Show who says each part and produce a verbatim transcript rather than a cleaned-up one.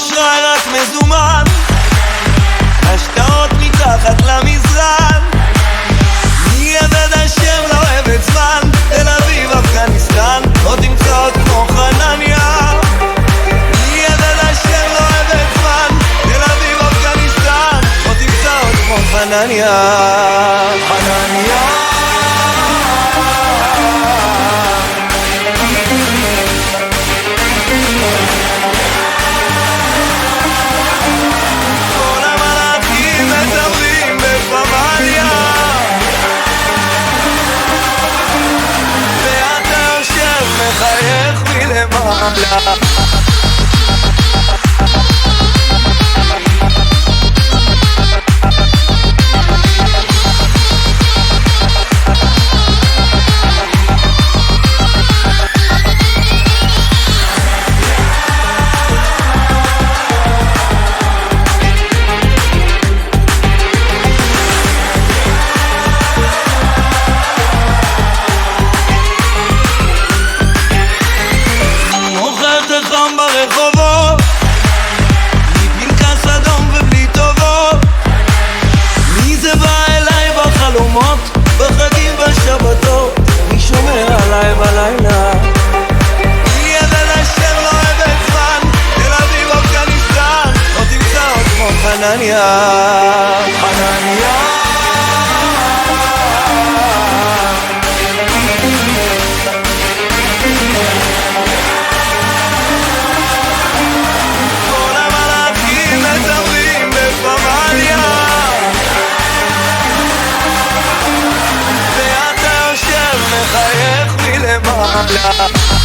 Speaker 1: אשראי רק מזומן, השקעות מתחת למזרן, מי ידד השם לא אוהבת זמן, תל אביב אפגניסטן, לא תמצא עוד כמו חנניה. מי ידד השם לא אוהבת זמן, תל אביב אפגניסטן, לא תמצא עוד כמו חנניה. חנניה מחייך מלמעלה. ברחובות, מפנקס אדום ובלי טובות, מי זה בא אליי בחלומות, בחגים בשבתות, מי שומר עליי בלילה. מי ידד אשר לא אוהבת זמן, תל אביב אפגניסטן, לא תמצא עוד כמו חנניה. חנניה מחייך מלמעלה.